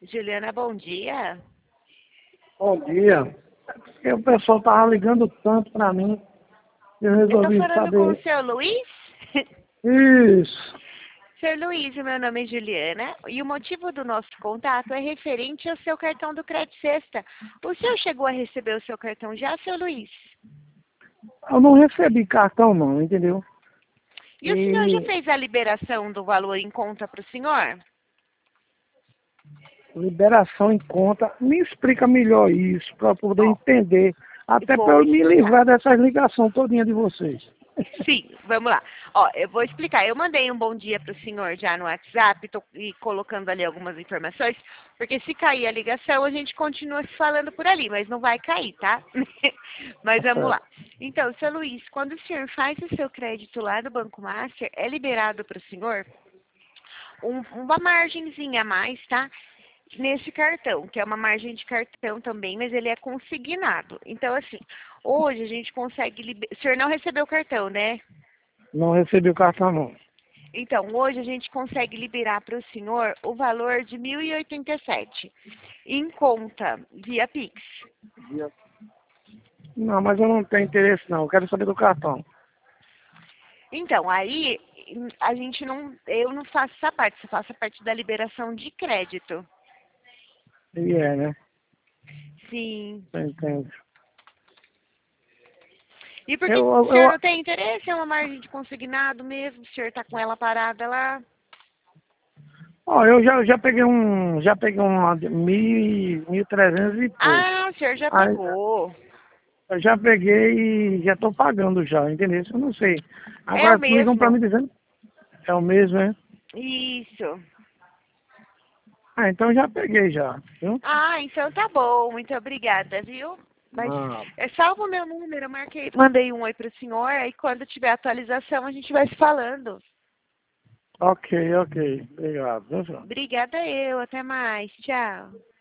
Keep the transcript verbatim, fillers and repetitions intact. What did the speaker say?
Juliana, bom dia. Bom dia. Porque o pessoal tava ligando tanto para mim, eu Eu tô resolvi falando com o saber. seu Luiz? Isso. Senhor Luiz, o meu nome é Juliana e o motivo do nosso contato é referente ao seu cartão do Crédito Sexta. O senhor chegou a receber o seu cartão já, seu Luiz? Eu não recebi cartão não, entendeu? E o senhor já E fez a liberação do valor em conta para o senhor? liberação em conta, me explica melhor isso, para poder Ó, entender. Até para vou eu me explicar. livrar dessas ligações todinha de vocês. Sim, vamos lá. Ó, eu vou explicar. Eu mandei um bom dia para o senhor já no WhatsApp, tô e colocando ali algumas informações, porque se cair a ligação, a gente continua se falando por ali, mas não vai cair, tá? Mas Tá vamos lá. certo. Então, seu Luiz, quando o senhor faz o seu crédito lá no Banco Master, é liberado para o senhor um- uma margenzinha a mais, tá? Nesse cartão, que é uma margem de cartão também, mas ele é consignado. Então, assim, hoje a gente consegue... liber- O senhor não recebeu o cartão, né? Não recebi o cartão não. Então, hoje a gente consegue liberar para o senhor o valor de mil e oitenta e sete em conta, via Pix. Não, mas eu não tenho interesse não, eu quero saber do cartão. Então, aí a gente não, eu não faço essa parte, eu faço a parte da liberação de crédito. E é, né? Sim. Eu entendo. E por que Eu, o eu, senhor eu, não tem interesse? É uma margem de consignado mesmo, o senhor está com ela parada lá. ó, eu já, já peguei um, já peguei um mil, mil trezentos e pouco. Ah, o senhor já Aí, pegou. eu já peguei e já estou pagando já, entendeu? Eu não sei. É o Agora ligam para mesmo. mim dizendo, é o mesmo, é? Isso. Ah, então já peguei já, viu? Ah, então tá bom. Muito obrigada, viu? Mas Ah, é salvo o meu número, eu marquei, mandei um oi pro senhor, aí quando tiver atualização a gente vai se falando. ok, ok. Obrigado, viu, senhor? Obrigada eu, até mais. Tchau.